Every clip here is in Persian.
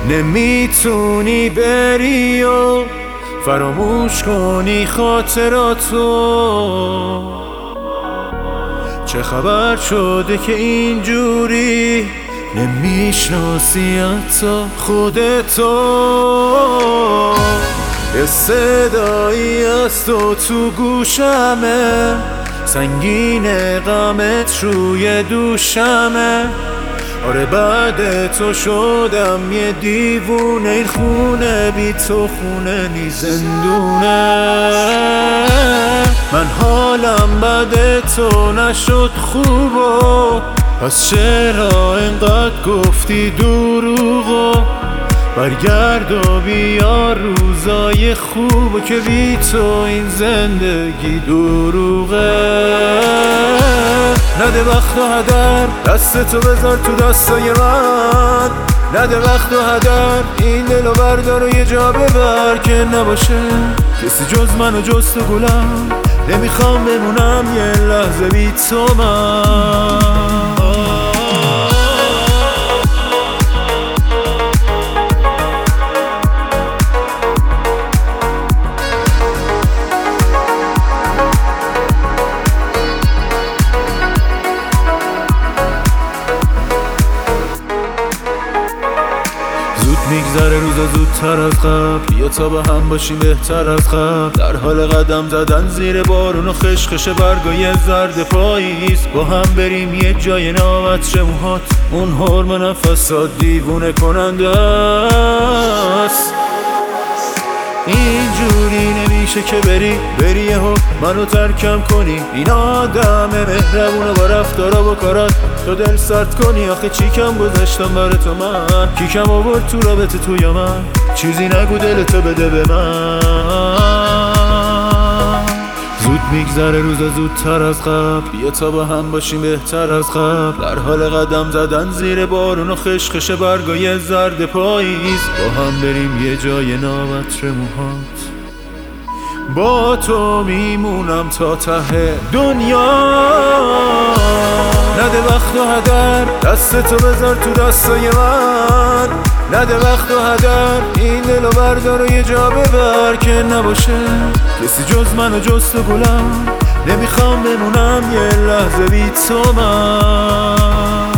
نمیتونی بری و فراموش کنی خاطراتو. چه خبر شده که اینجوری نمیشناسی حتی خودتو؟ یه صدایی از تو گوشمه، سنگین غمت روی دوشمه. آره بعد تو شدم یه دیوونه، این خونه بی تو خونه نی زندونه. من حالم بعد تو نشد خوبو، پس چرا اینقدر گفتی دروغو؟ برگرد و بیار روزای خوبو که بی تو این زندگی دروغه. نده وقت و هدر، دستتو بذار تو دستای من. نده وقت و هدر، این دلو بردار و یه جا ببر که نباشه کسی جز من و جز تو گلم. نمیخوام بمونم یه لحظه بی تو من. میگذره روزا زودتر از قبل، بیا تا با هم باشیم بهتر از قبل. در حال قدم زدن زیر بارون و خشخش برگای زرد پاییز. با هم بریم یه جای نامطر موهات، اون حرم نفسات دیوونه کننده است. اینجوری نمیشه که بری یهو منو ترکم کنی. این آدم مهربونه با رفتارا و کارات تو دل سرد کنی. آخه چی کم گذاشتم برای تو من؟ کی کم آورد تو رابطه تو یا من؟ چیزی نگو دلتو بده به من. زود میگذره روزا زودتر از قبل، بیا تا با هم باشیم بهتر از قبل. در حال قدم زدن زیر بارون و خشخش برگای زرد پاییز. با هم بریم یه جای نامطر موهات، با تو میمونم تا ته دنیا. نده وقت و هدر، دستتو بذار تو دستای من. نده وقت و هدر، این دلو بردار و یه جا ببر که نباشه کسی جز من و جز تو گلم. نمیخوام بمونم یه لحظه بی تو من.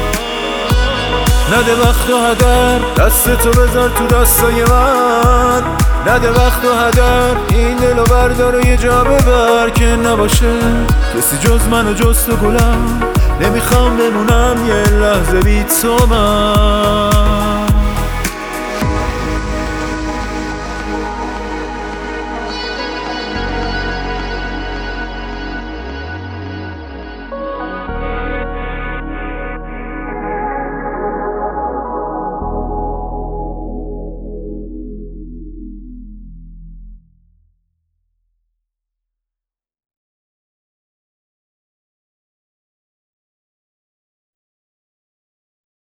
نده وقت و هدر، دستتو بذار تو دستای من. نده وقت و هدر، این دلو بردار و یه جا ببر که نباشه کسی جز من و جز تو گلم. نمیخوام بمونم یه لحظه بی تو من.